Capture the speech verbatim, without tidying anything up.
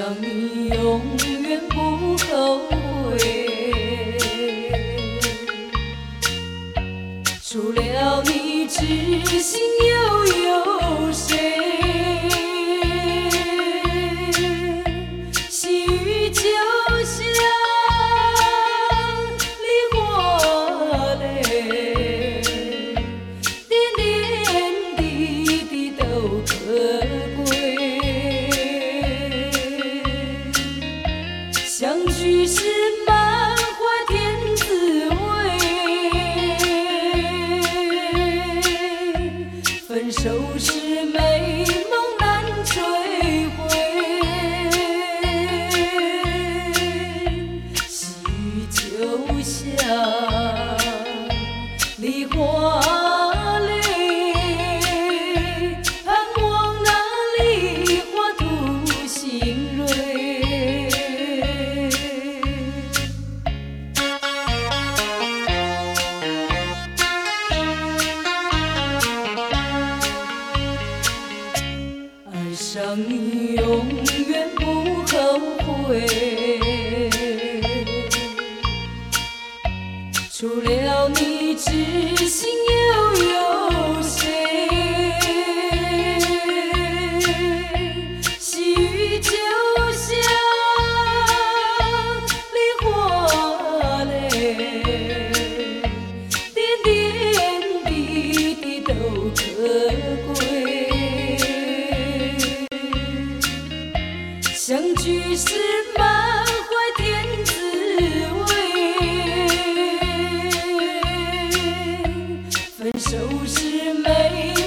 你永远不后悔，除了你知心又有谁？细雨就像梨花泪，点点滴滴都可贵。相聚时满怀甜滋味，分手时美梦难追回。细雨就像梨花泪，盼望那梨花吐新蕊。爱上你永远不后悔，除了你知心又有谁？细雨就像梨花泪，点点滴滴都可贵。相聚时满怀甜滋味，分手时美